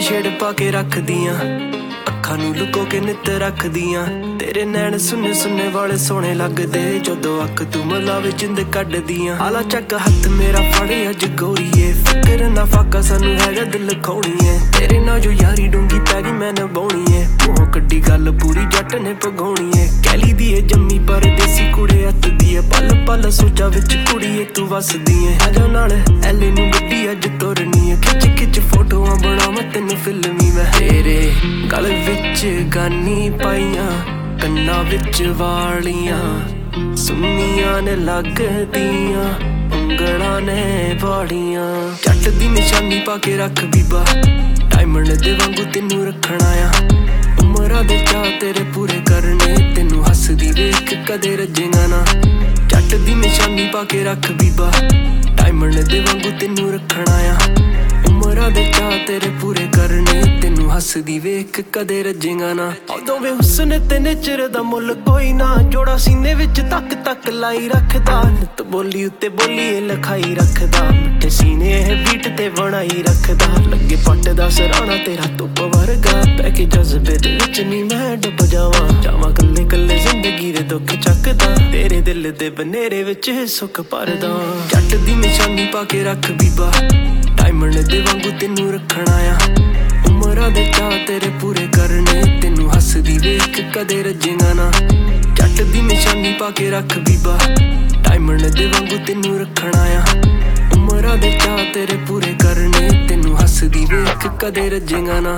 ਛੇੜ ਪਾ ਕੇ ਰੱਖਦੀਆਂ, ਅੱਖਾਂ ਨੂੰ ਲੁਕੋ ਕੇ ਨਿੱਤ ਰੱਖਦੀਆਂ। ਤੇਰੇ ਨੈਣ ਸੁੰਨੇ ਸੁੰਨੇ ਵਾਲੇ ਸੋਹਣੇ ਲੱਗਦੇ, ਜਦੋਂ ਅੱਖ ਤੂੰ ਮਲਾਵੇ ਜਿੰਦ ਕੱਢਦੀਆਂ। ਆਲਾ ਚੱਕ ਹੱਥ ਮੇਰਾ ਫੜੇ ਅੱਜ ਗੋਰੀਏ, ਫਿਕਰ ਨਾ ਫਾਕਾ ਸਾਨੂੰ ਹੈਗਾ ਦਿਲ ਖੋਣੀਏ। ਤੇਰੇ ਨਾਲ ਜੋ ਯਾਰੀ ਡੂੰਗੀ ਪੈ ਗਈ ਮੈਂ ਨਿਭਾਉਣੀਏ, ਮੂੰਹੋਂ ਕੱਢੀ ਗੱਲ ਪੂਰੀ ਜੱਟ ਨੇ ਪਗਾਉਣੀਏ। ਕਹਿਲੀ ਦੀ ਏ ਜੰਮੀ ਪਰਦੇਸੀ ਕੁੜੇ ਹੱਥ ਦੀ ਏ, ਪਲ ਪਲ ਸੋਚਾਂ ਵਿੱਚ ਕੁੜੀਏ ਤੂੰ ਵਸਦੀ ਏ। ਆਜਾ ਨਾਲ ਐਲੇ ਨੂੰ ਗੱਡੀ ਅੱਜ ਤੁਰਨੀ ਏ, ਖਿੱਚ ਖਿੱਚ ਫੋਟੋਆਂ ਬਣਾਵਾਂ ਤੈਨੂੰ ਫਿਲਮੀ ਮੈਂ। ਤੇਰੇ ਗਲ ਵਿੱਚ ਗਾਨੀ ਪਾਈਆਂ, ਕੰਨਾਂ ਵਿੱਚ ਵਾਲੀਆਂ, ਸੁੰਨੀਆਂ ਨੇ ਲੱਗਦੀਆਂ, ਉਂਗਲਾਂ ਨੇ ਵਾਲੀਆਂ। ਜੱਟ ਦੀ ਨਿਸ਼ਾਨੀ ਪਾ ਕੇ ਰੱਖ ਬੀਬਾ, ਡਾਇਮੰਡ ਦੇ ਵਾਂਗੂ ਤੈਨੂੰ ਰੱਖਣਾ ਆ। ਉਮਰਾਂ ਦੇ ਚਾਅ ਤੇਰੇ ਪੂਰੇ ਕਰਨੇ, ਤੈਨੂੰ ਹੱਸਦੀ ਵੇਖ ਕਦੇ ਰੱਜੇਗਾ ਨਾ। ਜੱਟ ਦੀ ਨਿਸ਼ਾਨੀ ਪਾ ਕੇ ਰੱਖ ਬੀਬਾ, ਡਾਇਮੰਡ ਦੇ ਵਾਂਗੂ ਤੈਨੂੰ ਰੱਖਣਾ ਆ। ਉਮਰਾਂ ਦੇ ਚਾਅ ਤੇਰੇ ਪੂਰੇ ਕਰਨੇ, ਤੈਨੂੰ ਹੱਸਦੀ ਵੇਖ ਕਦੇ ਰੱਜੇਗਾ ਨਾ। ਦੋਵੇਂ ਹੁਸਨ ਤੇ ਨੇਚਰ ਦਾ ਮੁੱਲ ਕੋਈ ਨਾ, ਜੋੜਾ ਸੀਨੇ ਵਿੱਚ ਤੱਕ ਤੱਕ ਲਾਈ ਰੱਖਦਾ। ਨਿੱਤ ਬੋਲੀ ਉੱਤੇ ਬੋਲੀ ਲਿਖਾਈ ਰੱਖਦਾ, ਮਿੱਠੇ ਸੀਨੇ ਇਹ ਬੀਟ ਤੇ ਬਣਾਈ ਰੱਖਦਾ। ਲੱਗੇ ਪੱਟ ਦਾ ਸਰਾਣਾ ਤੇਰਾ ਧੁੱਪ ਵਰਗਾ, ਪੈ ਕੇ ਜਜ਼ਬੇ ਦੇ ਵਿੱਚ ਨੀ ਮੈਂ ਡੁੱਬ ਜਾਵਾਂ ਕੱਲੇ ਕੱਲੇ ਜ਼ਿੰਦਗੀ ਦੇ ਦੁੱਖ ਚੱਕਦਾ, ਤੇਰੇ ਦਿਲ ਦੇ ਬਨੇਰੇ ਵਿੱਚ ਸੁੱਖ ਭਰਦਾ। ਜੱਟ ਦੀ ਨਿਸ਼ਾਨੀ ਪਾ ਕੇ ਰੱਖ ਬੀਬਾ, ਡਾਇਮੰਡ ਦੇ ਵਾਂਗੂ ਤੈਨੂੰ ਰੱਖਣਾ ਆ। ਉਮਰਾਂ ਦੇ ਚਾਅ ਤੇਰੇ ਪੂਰੇ ਕਰਨੇ, ਤੈਨੂੰ ਹੱਸਦੀ ਵੇਖ ਕਦੇ ਰੱਜੇਗਾ ਨਾ। ਜੱਟ ਦੀ ਨਿਸ਼ਾਨੀ ਪਾ ਕੇ ਰੱਖ ਬੀਬਾ, ਡਾਇਮੰਡ ਦੇ ਵਾਂਗੂ ਤੈਨੂੰ ਰੱਖਣਾ ਆ। ਉਮਰਾਂ ਦੇ ਚਾਅ ਤੇਰੇ ਪੂਰੇ ਕਰਨੇ, ਤੈਨੂੰ ਹੱਸਦੀ ਵੇਖ ਕਦੇ ਰੱਜੇਗਾ ਨਾ।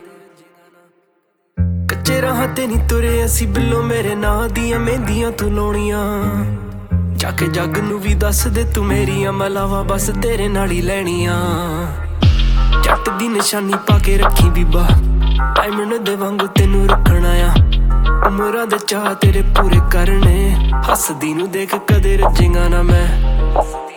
ਕੱਚੇ ਰਾਹਾਂ ਤੇ ਨੀ ਤੁਰੇ ਅਸੀਂ ਬਿੱਲੋ, ਮੇਰੇ ਨਾਂ ਦੀਆਂ ਮਹਿੰਦੀਆਂ ਤੂੰ ਲਾਉਣੀਆਂ। ਜਾ ਕੇ ਜੱਗ ਨੂੰ ਵੀ ਦੱਸ ਦੇ ਤੂੰ ਮੇਰੀਆਂ, ਮੈਂ ਲਾਵਾਂ ਬਸ ਤੇਰੇ ਨਾਲ ਹੀ ਲੈਣੀਆਂ। ਜੱਟ ਦੀ ਨਿਸ਼ਾਨੀ ਪਾ ਕੇ ਰੱਖੀ ਬੀਬਾ, ਡਾਇਮੰਡ ਦੇ ਵਾਂਗੂ ਤੈਨੂੰ ਰੱਖਣਾ ਆ। ਉਮਰਾਂ ਦੇ ਚਾਅ ਤੇਰੇ ਪੂਰੇ ਕਰਨੇ, ਹੱਸਦੀ ਨੂੰ ਦੇਖ ਕਦੇ ਰੱਜੇਗਾ ਨਾ ਮੈਂ।